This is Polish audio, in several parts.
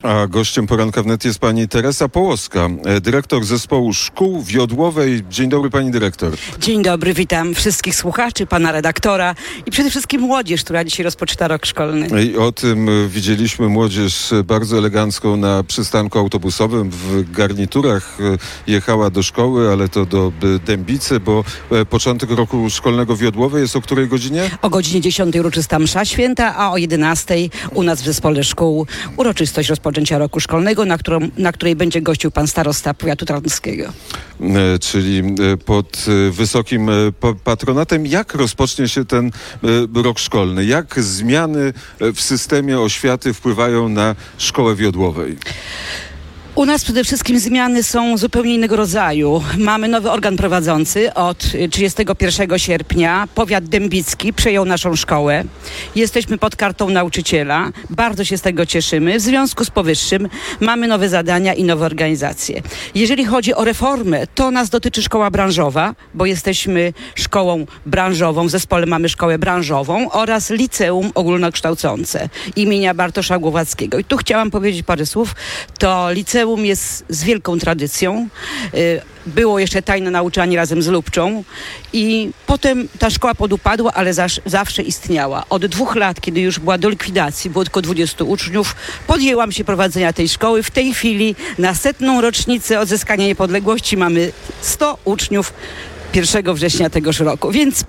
A gościem Poranka Wnet jest pani Teresa Połoska, dyrektor zespołu szkół w Jodłowej. Dzień dobry, pani dyrektor. Dzień dobry, witam wszystkich słuchaczy, pana redaktora i przede wszystkim młodzież, która dzisiaj rozpoczyna rok szkolny. I o tym widzieliśmy młodzież bardzo elegancką na przystanku autobusowym. W garniturach jechała do szkoły, ale to do Dębicy, bo początek roku szkolnego w Jodłowej jest o której godzinie? O godzinie 10 uroczysta msza święta, a o 11 u nas w zespole szkół uroczystość rozpoczęcia roku szkolnego, na której będzie gościł pan starosta powiatu tarnowskiego. Czyli pod wysokim patronatem. Jak rozpocznie się ten rok szkolny? Jak zmiany w systemie oświaty wpływają na szkołę w Jodłowej? U nas przede wszystkim zmiany są zupełnie innego rodzaju. Mamy nowy organ prowadzący. Od 31 sierpnia powiat dębicki przejął naszą szkołę. Jesteśmy pod kartą nauczyciela. Bardzo się z tego cieszymy. W związku z powyższym mamy nowe zadania i nowe organizacje. Jeżeli chodzi o reformę, to nas dotyczy szkoła branżowa, bo jesteśmy szkołą branżową. W zespole mamy szkołę branżową oraz liceum ogólnokształcące imienia Bartosza Głowackiego. I tu chciałam powiedzieć parę słów. To liceum jest z wielką tradycją. Było jeszcze tajne nauczanie razem z Lubczą i potem ta szkoła podupadła, ale zawsze istniała. Od 2 lat, kiedy już była do likwidacji, było tylko 20 uczniów, podjęłam się prowadzenia tej szkoły. W tej chwili na 100. rocznicę odzyskania niepodległości mamy 100 uczniów 1 września tegoż roku, więc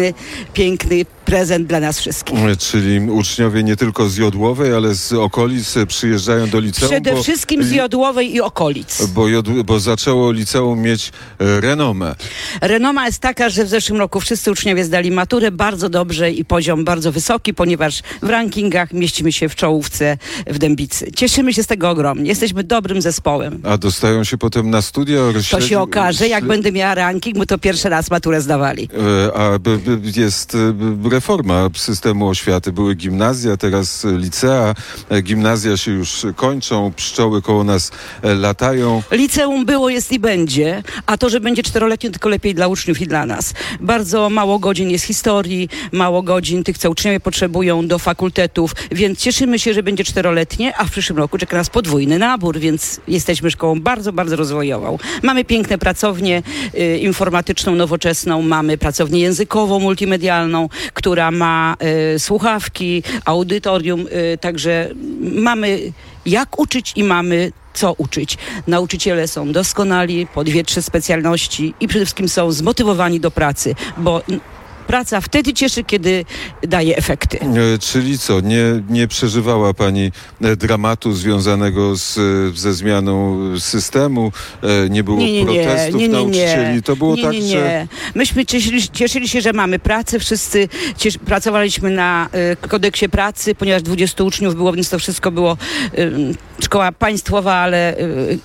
piękny prezent dla nas wszystkich. Czyli uczniowie nie tylko z Jodłowej, ale z okolic przyjeżdżają do liceum. Przede wszystkim z Jodłowej i okolic. Bo zaczęło liceum mieć renomę. Renoma jest taka, że w zeszłym roku wszyscy uczniowie zdali maturę bardzo dobrze i poziom bardzo wysoki, ponieważ w rankingach mieścimy się w czołówce w Dębicy. Cieszymy się z tego ogromnie. Jesteśmy dobrym zespołem. A dostają się potem na studia? To się okaże, jak będę miała ranking, bo to pierwszy raz maturę zdawali. A jest reforma systemu oświaty. Były gimnazja, teraz licea. Gimnazja się już kończą, pszczoły koło nas latają. Liceum było, jest i będzie, a to, że będzie 4-letnie, tylko lepiej dla uczniów i dla nas. Bardzo mało godzin jest historii, mało godzin tych, co uczniowie potrzebują do fakultetów, więc cieszymy się, że będzie 4-letnie, a w przyszłym roku czeka nas podwójny nabór, więc jesteśmy szkołą bardzo, bardzo rozwojową. Mamy piękne pracownie informatyczną, nowoczesną, mamy pracownię językową, multimedialną, która ma słuchawki, audytorium, także mamy jak uczyć i mamy co uczyć. Nauczyciele są doskonali, po 2-3 specjalności i przede wszystkim są zmotywowani do pracy, bo praca wtedy cieszy, kiedy daje efekty. Czyli co, nie przeżywała pani dramatu związanego ze zmianą systemu? Nie było protestów nauczycieli? To było tak, że... Myśmy cieszyli się, że mamy pracę. Wszyscy pracowaliśmy na kodeksie pracy, ponieważ 20 uczniów było, więc to wszystko było szkoła państwowa, ale...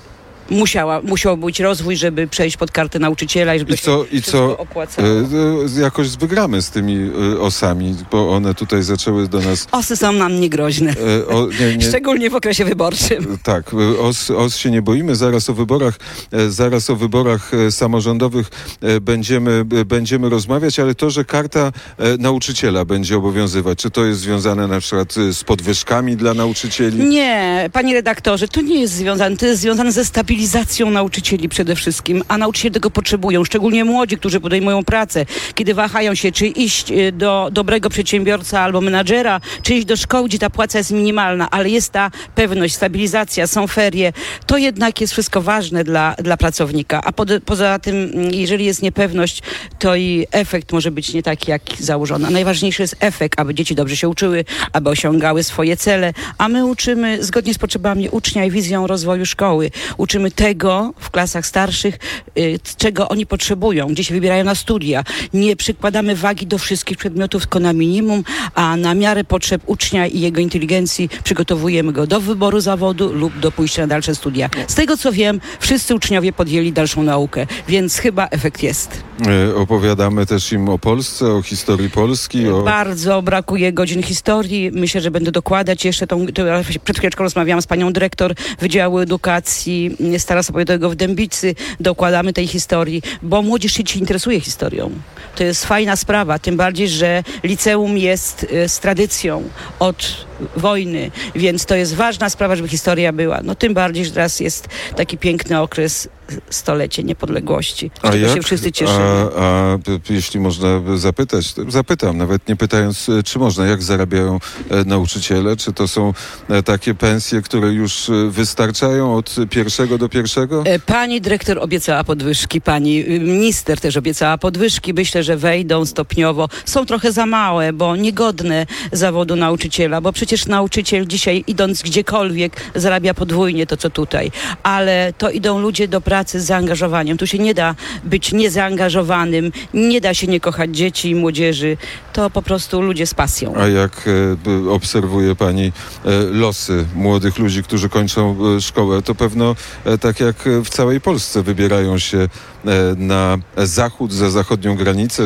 Musiał być rozwój, żeby przejść pod kartę nauczyciela i żeby opłacało. Jakoś wygramy z tymi osami, bo one tutaj zaczęły do nas... Osy są nam niegroźne. Szczególnie w okresie wyborczym. Tak, os się nie boimy. Zaraz o wyborach samorządowych będziemy rozmawiać, ale to, że karta nauczyciela będzie obowiązywać, czy to jest związane na przykład z podwyżkami dla nauczycieli? Nie, panie redaktorze, to nie jest związane. To jest związane ze stabilizacją nauczycieli przede wszystkim, a nauczyciele tego potrzebują, szczególnie młodzi, którzy podejmują pracę, kiedy wahają się, czy iść do dobrego przedsiębiorca albo menadżera, czy iść do szkoły, gdzie ta płaca jest minimalna, ale jest ta pewność, stabilizacja, są ferie. To jednak jest wszystko ważne dla pracownika, a poza tym, jeżeli jest niepewność, to i efekt może być nie taki, jak założony. A najważniejszy jest efekt, aby dzieci dobrze się uczyły, aby osiągały swoje cele, a my uczymy zgodnie z potrzebami ucznia i wizją rozwoju szkoły. Uczymy tego w klasach starszych, czego oni potrzebują, gdzie się wybierają na studia. Nie przykładamy wagi do wszystkich przedmiotów, tylko na minimum, a na miarę potrzeb ucznia i jego inteligencji przygotowujemy go do wyboru zawodu lub do pójścia na dalsze studia. Z tego co wiem, wszyscy uczniowie podjęli dalszą naukę, więc chyba efekt jest. Opowiadamy też im o Polsce, o historii Polski. Bardzo brakuje godzin historii. Myślę, że będę dokładać jeszcze przed chwileczką rozmawiałam z panią dyrektor Wydziału Edukacji Wydzielenie Starostwa Powiatowego w Dębicy dokładamy tej historii, bo młodzież się dzisiaj interesuje historią. To jest fajna sprawa, tym bardziej, że liceum jest z tradycją od wojny, więc to jest ważna sprawa, żeby historia była. No tym bardziej, że teraz jest taki piękny okres, stolecie niepodległości. Z czego się wszyscy cieszymy. A jeśli można zapytać, zapytam, nawet nie pytając, czy można, jak zarabiają nauczyciele? Czy to są takie pensje, które już wystarczają od pierwszego do pierwszego? Pani dyrektor obiecała podwyżki, pani minister też obiecała podwyżki. Myślę, że wejdą stopniowo. Są trochę za małe, bo niegodne zawodu nauczyciela, bo przecież nauczyciel dzisiaj, idąc gdziekolwiek, zarabia podwójnie to, co tutaj. Ale to idą ludzie do pracy z zaangażowaniem. Tu się nie da być niezaangażowanym, nie da się nie kochać dzieci i młodzieży. To po prostu ludzie z pasją. A jak obserwuje pani losy młodych ludzi, którzy kończą szkołę, to pewno tak jak w całej Polsce wybierają się na zachód, za zachodnią granicę,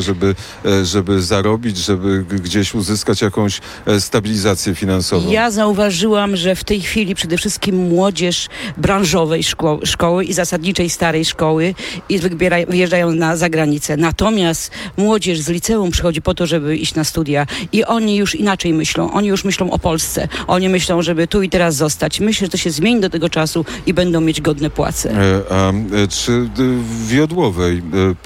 żeby zarobić, żeby gdzieś uzyskać jakąś stabilizację finansową. Ja zauważyłam, że w tej chwili przede wszystkim młodzież branżowej szkoły i zasadniczej starej szkoły i wyjeżdżają na zagranicę. Natomiast młodzież z liceum przychodzi po to, żeby iść na studia i oni już inaczej myślą. Oni już myślą o Polsce. Oni myślą, żeby tu i teraz zostać. Myślę, że to się zmieni do tego czasu i będą mieć godne płace. A czy w Jodłowej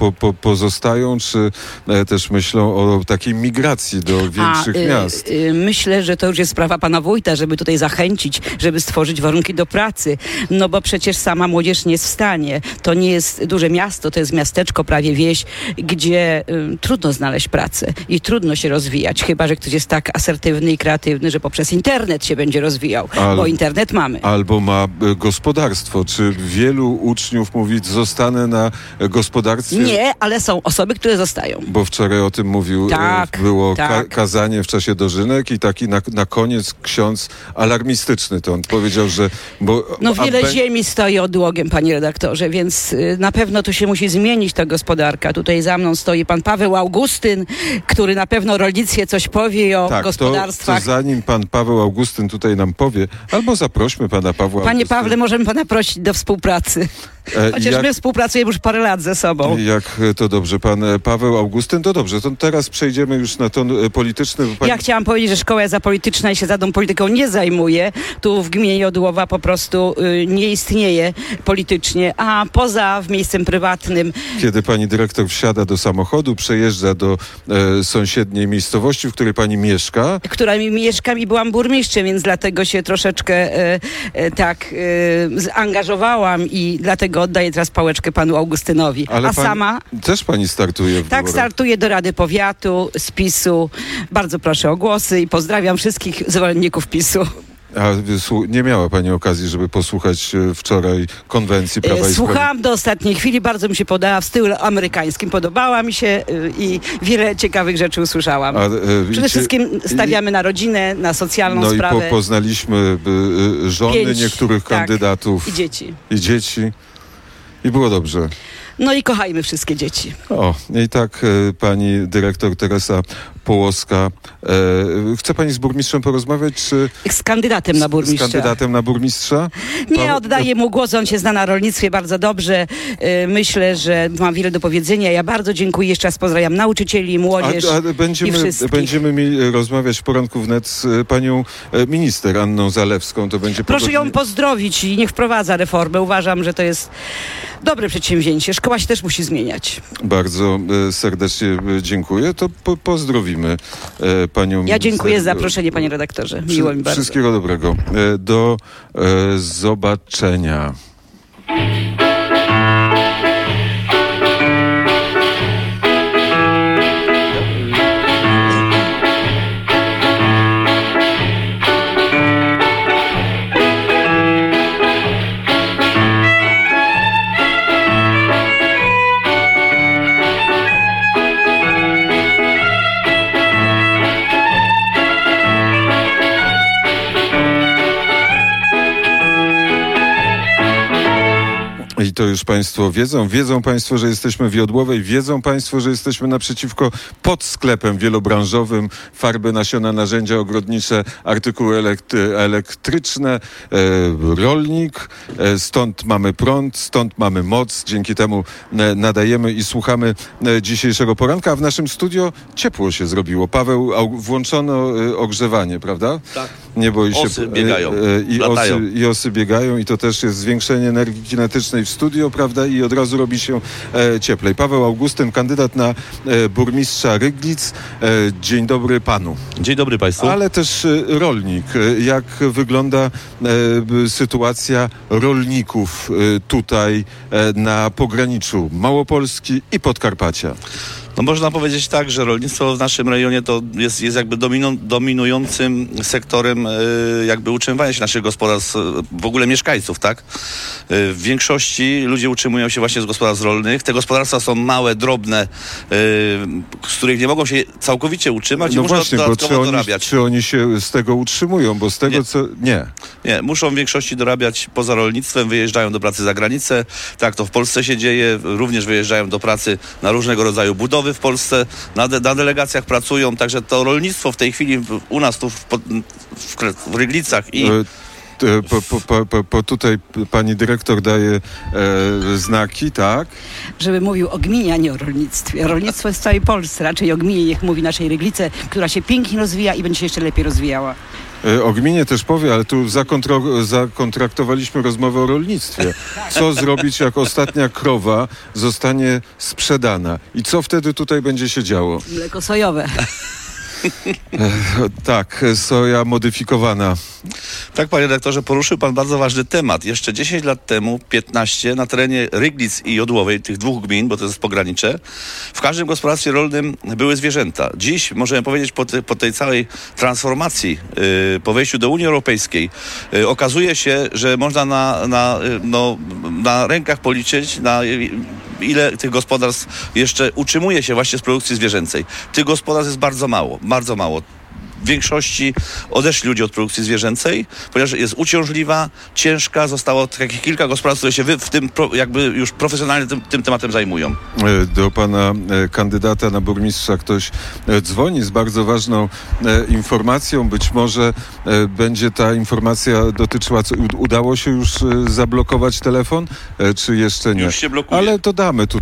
pozostają, czy też myślą o takiej migracji do większych miast? Myślę, że to już jest sprawa pana wójta, żeby tutaj zachęcić, żeby stworzyć warunki do pracy. No bo przecież sama młodzież nie jest w stanie. To nie jest duże miasto, to jest miasteczko, prawie wieś, gdzie trudno znaleźć pracę i trudno się rozwijać, chyba że ktoś jest tak asertywny i kreatywny, że poprzez internet się będzie rozwijał, bo internet mamy. Albo ma gospodarstwo. Czy wielu uczniów mówi, zostanę na gospodarstwie? Nie, ale są osoby, które zostają. Bo wczoraj o tym mówił, było kazanie w czasie dożynek i taki na koniec ksiądz alarmistyczny to on powiedział, że... wiele ziemi stoi odłogiem, panie redaktorze, więc na pewno to się musi zmienić ta gospodarka. Tutaj za mną stoi pan Paweł Augustyn, który na pewno rolnictwie coś powie o gospodarstwach. To zanim pan Paweł Augustyn tutaj nam powie, albo zaprośmy pana Pawła Panie Augustyna. Pawle, możemy pana prosić do współpracy. Chociaż my współpracujemy już parę lat ze sobą. Jak to dobrze, pan Paweł Augustyn, to dobrze. To teraz przejdziemy już na ton polityczny. Ja chciałam powiedzieć, że szkoła jest apolityczna i się żadną polityką nie zajmuje. Tu w gminie Jodłowa po prostu nie istnieje politycznie, a poza w miejscem prywatnym. Kiedy pani dyrektor wsiada do samochodu, przejeżdża do sąsiedniej miejscowości, w której pani mieszka. W której mieszkam i byłam burmistrzem, więc dlatego się troszeczkę zaangażowałam i dlatego oddaję teraz pałeczkę panu Augustynowi. Ale sama... Też pani startuje w wyborach. Startuję do Rady Powiatu z PiS-u. Bardzo proszę o głosy i pozdrawiam wszystkich zwolenników PiS-u. A nie miała pani okazji, żeby posłuchać wczoraj konwencji Prawa i Sprawiedliwości? Słuchałam do ostatniej chwili, bardzo mi się podobała, w stylu amerykańskim podobała mi się i wiele ciekawych rzeczy usłyszałam. Przede wszystkim stawiamy na rodzinę, na socjalną sprawę. No i poznaliśmy żony niektórych kandydatów. I dzieci. I dzieci. I było dobrze. No i kochajmy wszystkie dzieci. I tak pani dyrektor Teresa Połoska. Chce pani z burmistrzem porozmawiać, czy... Z kandydatem na burmistrza. Z kandydatem na burmistrza? Nie, oddaję mu głos, on się zna na rolnictwie bardzo dobrze. Myślę, że ma wiele do powiedzenia. Ja bardzo dziękuję, jeszcze raz pozdrawiam nauczycieli, młodzież i wszystkich. Będziemy rozmawiać w poranku wnet z panią minister Anną Zalewską. To będzie Proszę ją pozdrowić i niech wprowadza reformę. Uważam, że to jest dobre przedsięwzięcie. Szkoła się też musi zmieniać. Bardzo serdecznie dziękuję. To pozdrowimy panią minister. Ja dziękuję za zaproszenie, panie redaktorze. Miło mi bardzo. Wszystkiego dobrego. Do zobaczenia. I to już państwo wiedzą państwo, że jesteśmy w Jodłowej, wiedzą państwo, że jesteśmy naprzeciwko pod sklepem wielobranżowym, farby, nasiona, narzędzia ogrodnicze, artykuły elektryczne, rolnik. Stąd mamy prąd, stąd mamy moc. Dzięki temu nadajemy i słuchamy dzisiejszego poranka, a w naszym studio ciepło się zrobiło. Paweł, włączono ogrzewanie, prawda? Tak. Nie boi się. Osy biegają, I osy biegają i to też jest zwiększenie energii kinetycznej w studio, prawda? I od razu robi się cieplej. Paweł Augustyn, kandydat na burmistrza Ryglic. Dzień dobry panu. Dzień dobry państwu. Ale też rolnik. Jak wygląda sytuacja rolników tutaj na pograniczu Małopolski i Podkarpacia? No można powiedzieć tak, że rolnictwo w naszym rejonie to jest jakby dominującym sektorem jakby utrzymywania się naszych gospodarstw, w ogóle mieszkańców, tak? W większości ludzie utrzymują się właśnie z gospodarstw rolnych. Te gospodarstwa są małe, drobne, z których nie mogą się całkowicie utrzymać i muszą dodatkowo dorabiać. Czy oni się z tego utrzymują? Bo z tego Nie, muszą w większości dorabiać poza rolnictwem, wyjeżdżają do pracy za granicę. Tak to w Polsce się dzieje. Również wyjeżdżają do pracy na różnego rodzaju budowy w Polsce, na delegacjach pracują, także to rolnictwo w tej chwili u nas tu w Ryglicach i... Tutaj pani dyrektor daje znaki, tak? Żeby mówił o gminie, a nie o rolnictwie. Rolnictwo jest w całej Polsce, raczej o gminie, niech mówi naszej Ryglice, która się pięknie rozwija i będzie się jeszcze lepiej rozwijała. O gminie też powie, ale tu zakontraktowaliśmy rozmowę o rolnictwie. Co zrobić, jak ostatnia krowa zostanie sprzedana? I co wtedy tutaj będzie się działo? Mleko sojowe. Tak, soja modyfikowana. Tak, panie redaktorze, poruszył pan bardzo ważny temat. Jeszcze 10 lat temu, 15, na terenie Ryglic i Jodłowej, tych dwóch gmin, bo to jest pogranicze, w każdym gospodarstwie rolnym były zwierzęta. Dziś, możemy powiedzieć, po tej całej transformacji, po wejściu do Unii Europejskiej, okazuje się, że można na rękach policzyć, ile tych gospodarstw jeszcze utrzymuje się właśnie z produkcji zwierzęcej. Tych gospodarstw jest bardzo mało, bardzo mało. W większości odeszli ludzie od produkcji zwierzęcej, ponieważ jest uciążliwa, ciężka. Zostało takich kilka gospodarstw, które się w tym jakby już profesjonalnie tym tematem zajmują. Do pana kandydata na burmistrza ktoś dzwoni z bardzo ważną informacją. Być może będzie ta informacja dotyczyła... Udało się już zablokować telefon, czy jeszcze nie? Już się blokuje. Ale to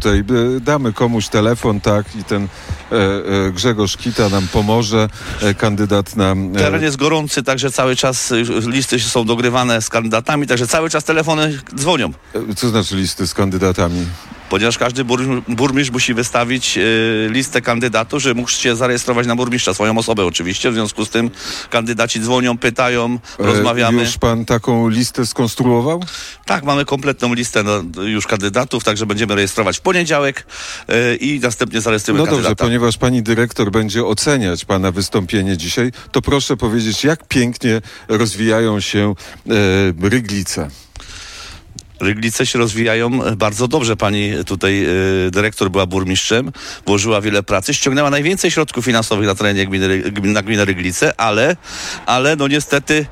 damy komuś telefon, tak, i ten Grzegorz Kita nam pomoże, kandydat na... Teren jest gorący, także cały czas listy są dogrywane z kandydatami, także cały czas telefony dzwonią. Co znaczy listy z kandydatami? Ponieważ każdy burmistrz musi wystawić listę kandydatów, że mógł się zarejestrować na burmistrza, swoją osobę oczywiście. W związku z tym kandydaci dzwonią, pytają, rozmawiamy. Już pan taką listę skonstruował? Tak, mamy kompletną listę już kandydatów, także będziemy rejestrować w poniedziałek i następnie zarejestrujemy kandydata. Dobrze, ponieważ pani dyrektor będzie oceniać pana wystąpienie dzisiaj, to proszę powiedzieć, jak pięknie rozwijają się Ryglice. Ryglice się rozwijają bardzo dobrze. Pani tutaj dyrektor była burmistrzem, włożyła wiele pracy, ściągnęła najwięcej środków finansowych na terenie gminy Ryglice, ale no niestety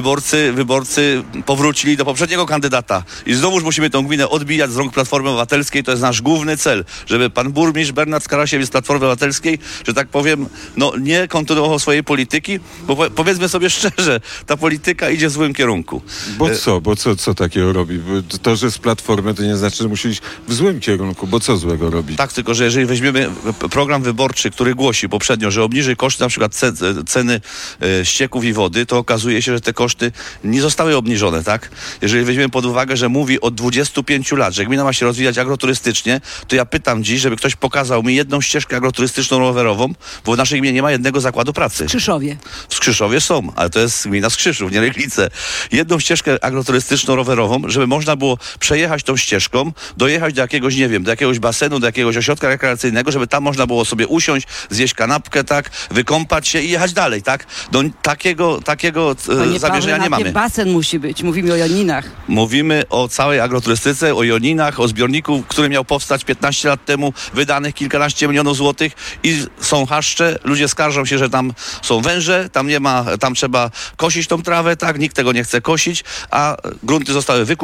wyborcy powrócili do poprzedniego kandydata i znowuż musimy tę gminę odbijać z rąk Platformy Obywatelskiej. To jest nasz główny cel, żeby pan burmistrz Bernard Skarasiewicz z Platformy Obywatelskiej, że tak powiem, no nie kontynuował swojej polityki, bo powiedzmy sobie szczerze, ta polityka idzie w złym kierunku. Bo co takiego robi? To, że z Platformy, to nie znaczy, że musi iść w złym kierunku, bo co złego robi? Tak, tylko że jeżeli weźmiemy program wyborczy, który głosi poprzednio, że obniży koszty na przykład ceny ścieków i wody, to okazuje się, że te koszty nie zostały obniżone, tak? Jeżeli weźmiemy pod uwagę, że mówi od 25 lat, że gmina ma się rozwijać agroturystycznie, to ja pytam dziś, żeby ktoś pokazał mi jedną ścieżkę agroturystyczną rowerową, bo w naszej gminie nie ma jednego zakładu pracy. W Skrzyszowie. W Skrzyszowie są, ale to jest gmina Skrzyszów, nie Ryglice. Jedną ścieżkę agroturystyczną rowerową, żeby można było przejechać tą ścieżką, dojechać do jakiegoś, nie wiem, do jakiegoś basenu, do jakiegoś ośrodka rekreacyjnego, żeby tam można było sobie usiąść, zjeść kanapkę, tak, wykąpać się i jechać dalej, tak? Do takiego zamierzenia nie mamy. Basen musi być, mówimy o Joninach. Mówimy o całej agroturystyce, o Joninach, o zbiorniku, który miał powstać 15 lat temu, wydanych kilkanaście milionów złotych i są chaszcze, ludzie skarżą się, że tam są węże, tam nie ma, tam trzeba kosić tą trawę, tak, nikt tego nie chce kosić, a grunty zostały wykupione,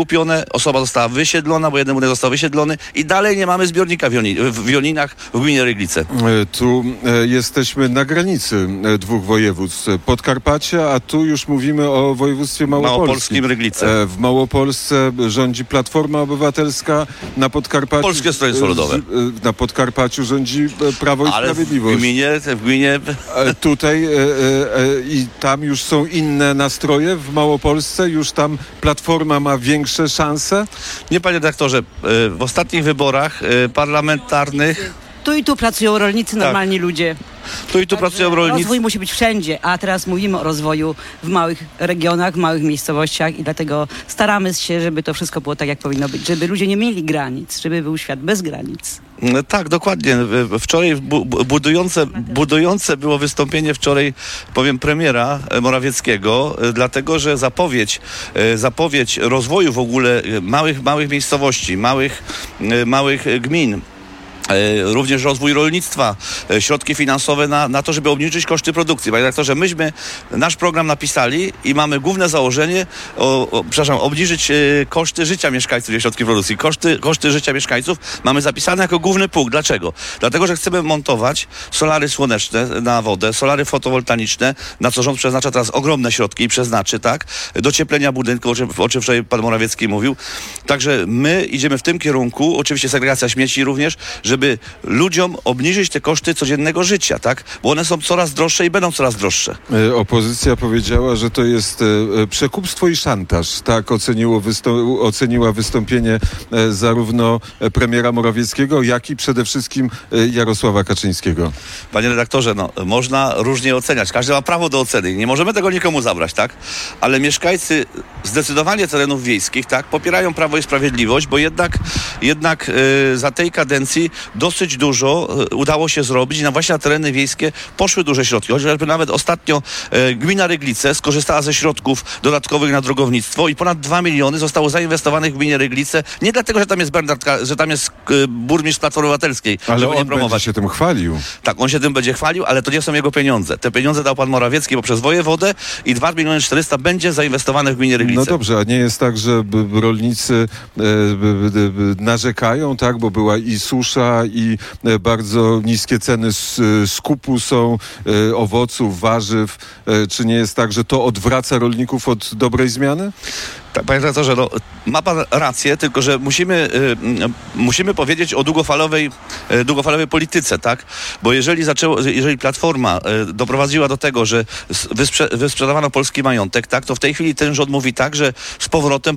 osoba została wysiedlona, bo jeden budynek został wysiedlony i dalej nie mamy zbiornika w Joninach w gminie Ryglice. Tu jesteśmy na granicy dwóch województw. Podkarpacia, a tu już mówimy o województwie małopolskim. Ryglice. W Małopolsce rządzi Platforma Obywatelska, na Podkarpaciu... Polskie Stronnictwo Ludowe. Na Podkarpaciu rządzi Prawo i Sprawiedliwość. W gminie... Tutaj i tam już są inne nastroje w Małopolsce? Już tam Platforma ma większe szanse? Nie, panie redaktorze, w ostatnich wyborach parlamentarnych... Tu i tu pracują rolnicy, normalni ludzie. Tu i tu pracują rolnicy. Rozwój musi być wszędzie, a teraz mówimy o rozwoju w małych regionach, w małych miejscowościach i dlatego staramy się, żeby to wszystko było tak, jak powinno być. Żeby ludzie nie mieli granic, żeby był świat bez granic. Tak, dokładnie. Wczoraj budujące było wystąpienie wczoraj, powiem, premiera Morawieckiego, dlatego, że zapowiedź rozwoju w ogóle małych miejscowości, małych gmin, również rozwój rolnictwa, środki finansowe na to, żeby obniżyć koszty produkcji. Panie redaktorze, myśmy nasz program napisali i mamy główne założenie, obniżyć koszty życia mieszkańców i środki produkcji. Koszty życia mieszkańców mamy zapisane jako główny punkt. Dlaczego? Dlatego, że chcemy montować solary słoneczne na wodę, solary fotowoltaiczne, na co rząd przeznacza teraz ogromne środki i przeznaczy, tak? Docieplenia budynku, o czym wczoraj pan Morawiecki mówił. Także my idziemy w tym kierunku, oczywiście segregacja śmieci również, żeby ludziom obniżyć te koszty codziennego życia, tak? Bo one są coraz droższe i będą coraz droższe. Opozycja powiedziała, że to jest przekupstwo i szantaż. Tak oceniła wystąpienie zarówno premiera Morawieckiego, jak i przede wszystkim Jarosława Kaczyńskiego. Panie redaktorze, można różnie oceniać. Każdy ma prawo do oceny. Nie możemy tego nikomu zabrać, tak? Ale mieszkańcy zdecydowanie terenów wiejskich, tak, popierają Prawo i Sprawiedliwość, bo jednak za tej kadencji dosyć dużo udało się zrobić i właśnie na tereny wiejskie poszły duże środki. Chociażby nawet ostatnio gmina Ryglice skorzystała ze środków dodatkowych na drogownictwo i ponad 2 miliony zostało zainwestowanych w gminie Ryglice. Nie dlatego, że tam jest że tam jest burmistrz Platformy Obywatelskiej. Ale on będzie się tym chwalił. Tak, on się tym będzie chwalił, ale to nie są jego pieniądze. Te pieniądze dał pan Morawiecki poprzez wojewodę i 2 miliony 400 będzie zainwestowane w gminie Ryglice. No dobrze, a nie jest tak, że rolnicy narzekają, tak, bo była i susza, i bardzo niskie ceny skupu są owoców, warzyw. Czy nie jest tak, że to odwraca rolników od dobrej zmiany? Tak, panie redaktorze, ma pan rację, tylko że musimy powiedzieć o długofalowej polityce, tak? Bo jeżeli Platforma doprowadziła do tego, że wysprzedawano polski majątek, tak, to w tej chwili ten rząd mówi tak, że z powrotem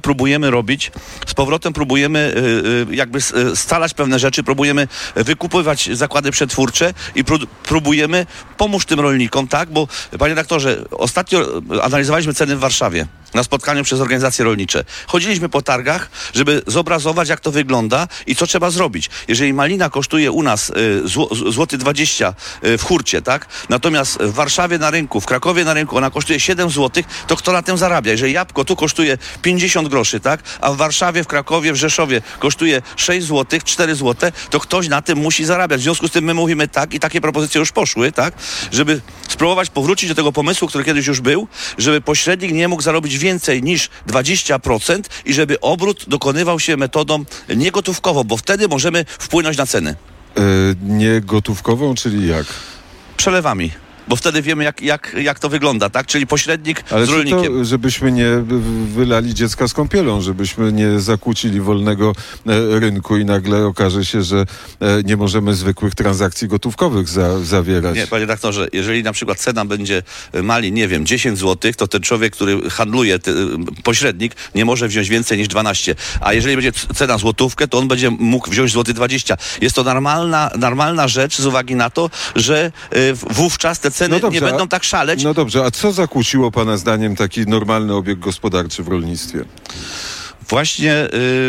próbujemy jakby scalać pewne rzeczy, próbujemy wykupywać zakłady przetwórcze i próbujemy pomóc tym rolnikom, tak? Bo, panie redaktorze, ostatnio analizowaliśmy ceny w Warszawie na spotkaniu przez organizacje rolnicze. Chodziliśmy po targach, żeby zobrazować, jak to wygląda i co trzeba zrobić. Jeżeli malina kosztuje u nas złoty 20 w hurcie, tak? Natomiast w Warszawie na rynku, w Krakowie na rynku ona kosztuje 7 zł, to kto na tym zarabia? Jeżeli jabłko tu kosztuje 50 groszy, tak? A w Warszawie, w Krakowie, w Rzeszowie kosztuje 6 zł, 4 zł, to ktoś na tym musi zarabiać. W związku z tym my mówimy tak i takie propozycje już poszły, tak? Żeby spróbować powrócić do tego pomysłu, który kiedyś już był, żeby pośrednik nie mógł zarobić więcej niż 20% i żeby obrót dokonywał się metodą niegotówkową, bo wtedy możemy wpłynąć na ceny. Niegotówkową, czyli jak? Przelewami. Bo wtedy wiemy, jak to wygląda, tak? Czyli pośrednik z rolnikiem. To, żebyśmy nie wylali dziecka z kąpielą, żebyśmy nie zakłócili wolnego rynku i nagle okaże się, że nie możemy zwykłych transakcji gotówkowych zawierać. Nie, panie redaktorze, jeżeli na przykład cena będzie malin, nie wiem, 10 zł, to ten człowiek, który handluje, pośrednik, nie może wziąć więcej niż 12. A jeżeli będzie cena złotówkę, to on będzie mógł wziąć złoty 20. Jest to normalna rzecz z uwagi na to, że wówczas te ceny nie będą tak szaleć. No dobrze, a co zakłóciło pana zdaniem taki normalny obieg gospodarczy w rolnictwie? Właśnie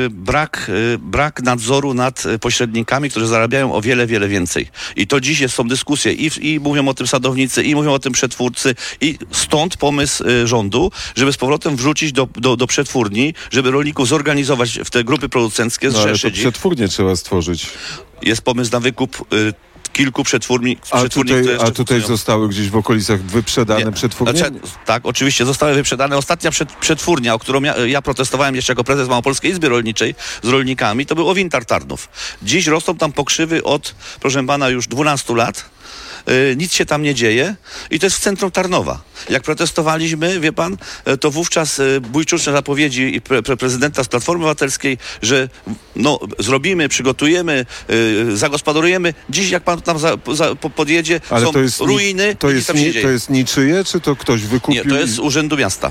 brak nadzoru nad pośrednikami, którzy zarabiają o wiele, wiele więcej. I to dziś są dyskusje i mówią o tym sadownicy, i mówią o tym przetwórcy, i stąd pomysł rządu, żeby z powrotem wrzucić do przetwórni, żeby rolników zorganizować w te grupy producenckie, zrzeszyć ich. Ale to przetwórnię trzeba stworzyć. Jest pomysł na wykup kilku przetwórni, A które jeszcze tutaj funkcjonują. zostały gdzieś w okolicach wyprzedane przetwórnie? Tak, oczywiście, zostały wyprzedane. Ostatnia przetwórnia, o którą ja protestowałem jeszcze jako prezes Małopolskiej Izby Rolniczej z rolnikami, to był Owintar Tarnów. Dziś rosną tam pokrzywy od, proszę pana, już 12 lat. Nic się tam nie dzieje i to jest w centrum Tarnowa. Jak protestowaliśmy, wie pan, to wówczas bójczuczne zapowiedzi prezydenta z Platformy Obywatelskiej, że no, zrobimy, przygotujemy, zagospodarujemy. Dziś jak pan tam podjedzie, Ale są ruiny i nic tam się nie dzieje. To jest niczyje, czy to ktoś wykupił? Nie, to jest z Urzędu Miasta.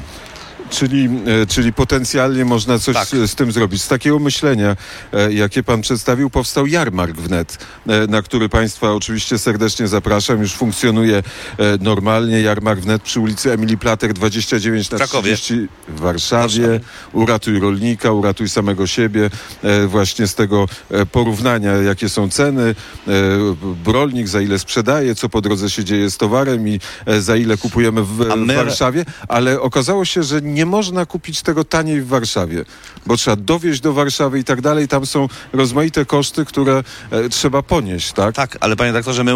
Czyli potencjalnie można coś Tak. z tym zrobić. Z takiego myślenia, jakie pan przedstawił, powstał jarmark wnet, na który państwa oczywiście serdecznie zapraszam. Już funkcjonuje normalnie. Jarmark wnet przy ulicy Emilii Plater 29 na 30 w Warszawie. Uratuj rolnika, uratuj samego siebie. Właśnie z tego porównania, jakie są ceny, rolnik za ile sprzedaje, co po drodze się dzieje z towarem i za ile kupujemy w Warszawie. Ale okazało się, że nie można kupić tego taniej w Warszawie, bo trzeba dowieźć do Warszawy i tak dalej. Tam są rozmaite koszty, które trzeba ponieść, tak? Tak, ale panie doktorze,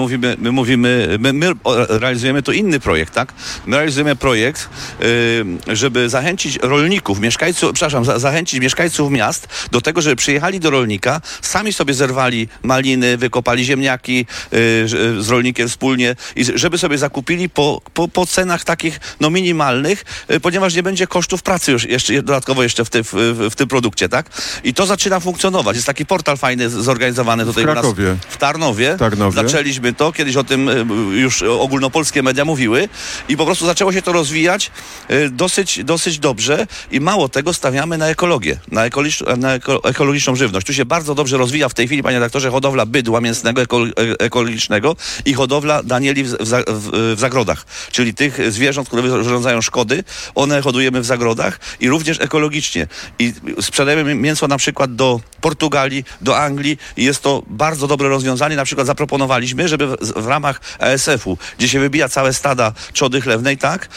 my realizujemy tu inny projekt, tak? My realizujemy projekt, żeby zachęcić rolników, zachęcić mieszkańców miast do tego, żeby przyjechali do rolnika, sami sobie zerwali maliny, wykopali ziemniaki z rolnikiem wspólnie i żeby sobie zakupili po cenach takich no minimalnych, ponieważ nie będzie kosztów pracy już dodatkowo jeszcze w tym produkcie, tak? I to zaczyna funkcjonować. Jest taki portal fajny zorganizowany tutaj u nas w Tarnowie. Zaczęliśmy to, kiedyś o tym już ogólnopolskie media mówiły i po prostu zaczęło się to rozwijać dosyć dobrze i mało tego stawiamy na ekologię, na ekologiczną żywność. Tu się bardzo dobrze rozwija w tej chwili, panie redaktorze, hodowla bydła mięsnego ekologicznego i hodowla danieli w zagrodach, czyli tych zwierząt, które wyrządzają szkody. One hodujemy w zagrodach i również ekologicznie. I sprzedajemy mięso na przykład do Portugalii, do Anglii i jest to bardzo dobre rozwiązanie. Na przykład zaproponowaliśmy, żeby w ramach ASF-u, gdzie się wybija całe stada trzody chlewnej, tak,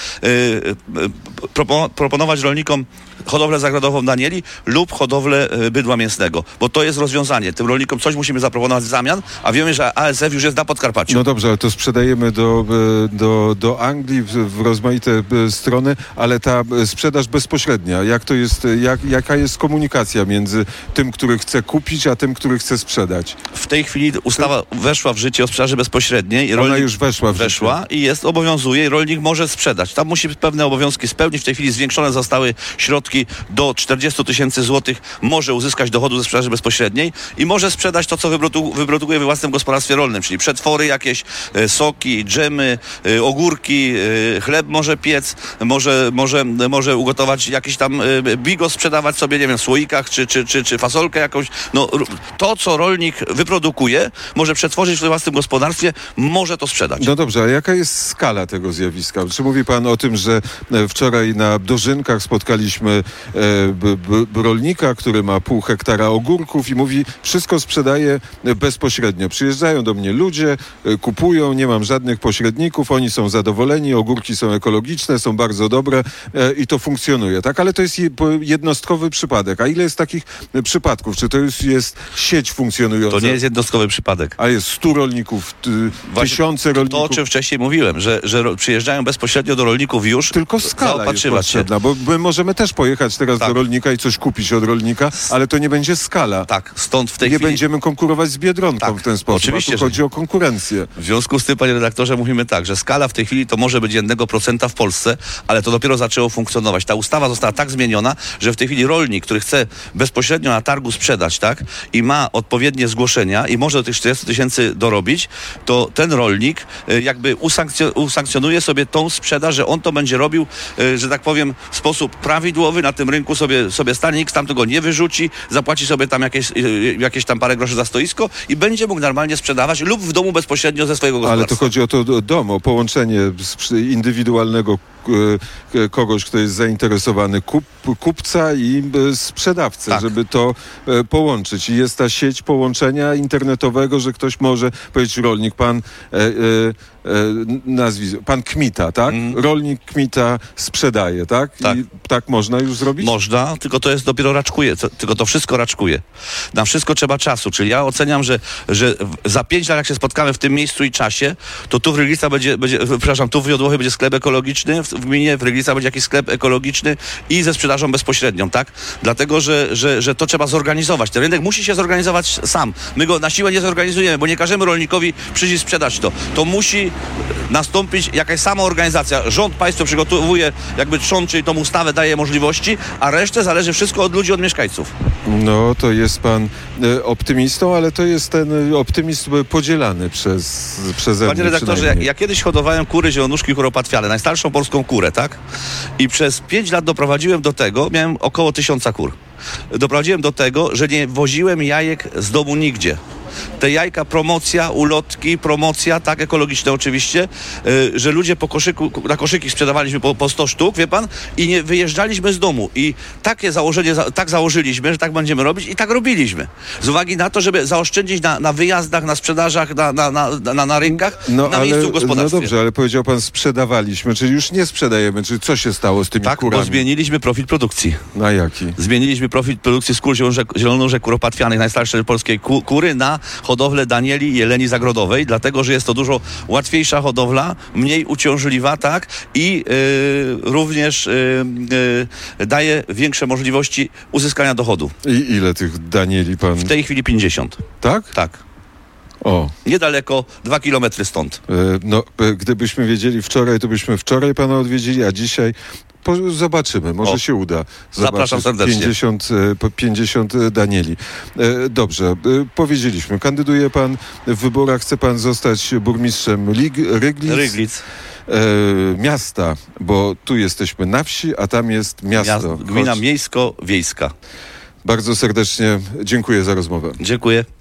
proponować rolnikom hodowlę zagrodową danieli lub hodowlę bydła mięsnego, bo to jest rozwiązanie. Tym rolnikom coś musimy zaproponować w zamian, a wiemy, że ASF już jest na Podkarpaciu. No dobrze, ale to sprzedajemy do Anglii w rozmaite strony, ale ta sprzedaż bezpośrednia, jak to jest, jaka jest komunikacja między tym, który chce kupić, a tym, który chce sprzedać? W tej chwili ustawa weszła w życie o sprzedaży bezpośredniej. I ona już weszła w życie. I obowiązuje i rolnik może sprzedać. Tam musi pewne obowiązki spełnić. W tej chwili zwiększone zostały środki do 40 000 złotych. Może uzyskać dochodu ze sprzedaży bezpośredniej i może sprzedać to, co wyprodukuje we własnym gospodarstwie rolnym, czyli przetwory jakieś, soki, dżemy, ogórki, chleb może piec, może ugotować jakiś tam bigos, sprzedawać sobie, nie wiem, w słoikach, czy fasolkę jakąś. No, to, co rolnik wyprodukuje, może przetworzyć w własnym gospodarstwie, może to sprzedać. No dobrze, ale jaka jest skala tego zjawiska? Czy mówi pan o tym, że wczoraj na Dożynkach spotkaliśmy rolnika, który ma 0,5 hektara ogórków i mówi, wszystko sprzedaje bezpośrednio. Przyjeżdżają do mnie ludzie, kupują, nie mam żadnych pośredników, oni są zadowoleni, ogórki są ekologiczne, są bardzo dobre i to funkcjonuje, tak? Ale to jest jednostkowy przypadek. A ile jest takich przypadków? Czy to już jest sieć funkcjonująca? To nie jest jednostkowy przypadek. A jest 100 rolników, tysiące rolników. To, o czym wcześniej mówiłem, że przyjeżdżają bezpośrednio do rolników już tylko skala jest potrzebna, bo my możemy też pojechać teraz do rolnika i coś kupić od rolnika, ale to nie będzie skala. Tak, stąd w tej chwili... Nie będziemy konkurować z Biedronką w ten sposób. Oczywiście, a tu chodzi o konkurencję. W związku z tym, panie redaktorze, mówimy tak, że skala w tej chwili to może być 1% w Polsce, ale to dopiero zaczęło funkcjonować. Ta ustawa została tak zmieniona, że w tej chwili rolnik, który chce bezpośrednio na targu sprzedać, tak, i ma odpowiednie zgłoszenia i może do tych 40 000 dorobić, to ten rolnik jakby usankcjonuje sobie tą sprzedaż, że on to będzie robił, że tak powiem, w sposób prawidłowy, na tym rynku sobie stanie, nikt tam tego nie wyrzuci, zapłaci sobie tam jakieś tam parę groszy za stoisko i będzie mógł normalnie sprzedawać lub w domu bezpośrednio ze swojego gospodarstwa. Ale to chodzi o to dom, o połączenie indywidualnego kogoś, kto jest zainteresowany, kupca i sprzedawcę, Tak. żeby to połączyć. I jest ta sieć połączenia internetowego, że ktoś może powiedzieć, rolnik, pan pan Kmita, tak? Rolnik Kmita sprzedaje, tak? Tak. I tak można już zrobić? Można, tylko to jest dopiero raczkuje, tylko to wszystko raczkuje. Na wszystko trzeba czasu, czyli ja oceniam, że za 5 lat, jak się spotkamy w tym miejscu i czasie, to tu w Ryglica tu w Jodłowie będzie sklep ekologiczny, w gminie w Ryglica będzie jakiś sklep ekologiczny i ze sprzedażą bezpośrednią, tak? Dlatego, że to trzeba zorganizować. Ten rynek musi się zorganizować sam. My go na siłę nie zorganizujemy, bo nie każemy rolnikowi przyjść i sprzedać to. To musi nastąpić jakaś samoorganizacja. Rząd, państwo przygotowuje jakby trzon, czyli tą ustawę daje możliwości, a resztę zależy wszystko od ludzi, od mieszkańców. No, to jest pan optymistą, ale to jest ten optymizm podzielany przeze mnie. Panie redaktorze, ja kiedyś hodowałem kury zielonuszki kuropatwiane, najstarszą polską kurę, tak? I przez 5 lat doprowadziłem do tego, miałem około 1000 kur. Doprowadziłem do tego, że nie woziłem jajek z domu nigdzie. Te jajka, promocja, ulotki, promocja, tak, ekologiczne oczywiście, że ludzie na koszyki sprzedawaliśmy po 100 sztuk, wie pan, i nie wyjeżdżaliśmy z domu. I takie założenie, tak założyliśmy, że tak będziemy robić i tak robiliśmy. Z uwagi na to, żeby zaoszczędzić na wyjazdach, na sprzedażach, na rynkach, na miejscu w gospodarstwie. No dobrze, ale powiedział pan sprzedawaliśmy, czyli już nie sprzedajemy, czyli co się stało z tymi kurami? Tak, bo zmieniliśmy profil produkcji. Na jaki? Zmieniliśmy profil produkcji z kur zielonożek kuropatwianych, najstarszej polskiej kury, na hodowlę danieli i jeleni zagrodowej, dlatego, że jest to dużo łatwiejsza hodowla, mniej uciążliwa, tak, i również daje większe możliwości uzyskania dochodu. I ile tych danieli pan? W tej chwili 50. Tak? Tak. O. Niedaleko, 2 kilometry stąd. Gdybyśmy wiedzieli wczoraj, to byśmy wczoraj pana odwiedzili, a dzisiaj zobaczymy, może się uda. Zapraszam serdecznie. 50 danieli. Dobrze, powiedzieliśmy, kandyduje pan w wyborach, chce pan zostać burmistrzem Ryglic. Miasta, bo tu jesteśmy na wsi, a tam jest miasto. Gmina miejsko-wiejska. Bardzo serdecznie dziękuję za rozmowę. Dziękuję.